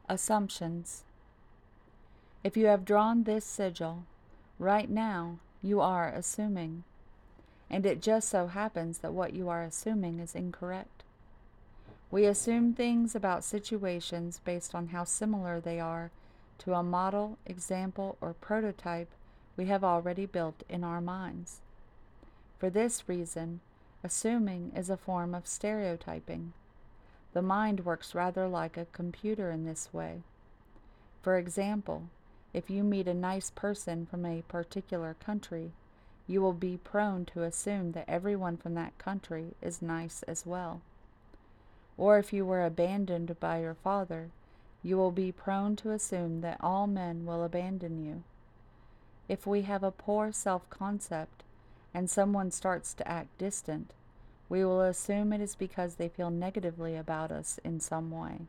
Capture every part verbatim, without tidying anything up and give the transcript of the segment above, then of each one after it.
Assumptions. If you have drawn this sigil, right now you are assuming, and it just so happens that what you are assuming is incorrect. We assume things about situations based on how similar they are to a model, example, or prototype we have already built in our minds. For this reason, assuming is a form of stereotyping. The mind works rather like a computer in this way. For example, if you meet a nice person from a particular country, you will be prone to assume that everyone from that country is nice as well. Or if you were abandoned by your father, you will be prone to assume that all men will abandon you. If we have a poor self-concept and someone starts to act distant, we will assume it is because they feel negatively about us in some way.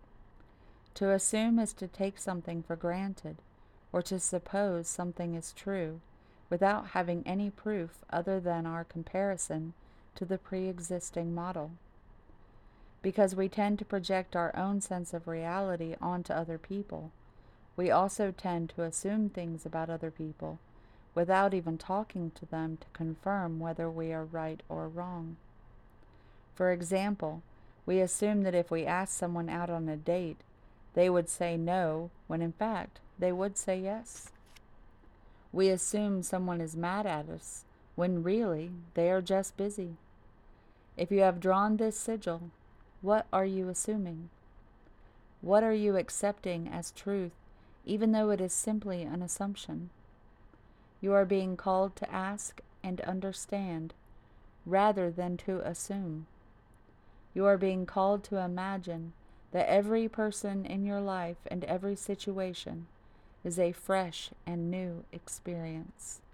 To assume is to take something for granted, or to suppose something is true, without having any proof other than our comparison to the pre-existing model. Because we tend to project our own sense of reality onto other people, we also tend to assume things about other people without even talking to them to confirm whether we are right or wrong. For example, we assume that if we ask someone out on a date, they would say no, when in fact, they would say yes. We assume someone is mad at us, when really, they are just busy. If you have drawn this sigil, what are you assuming? What are you accepting as truth, even though it is simply an assumption? You are being called to ask and understand, rather than to assume. You are being called to imagine that every person in your life and every situation is a fresh and new experience.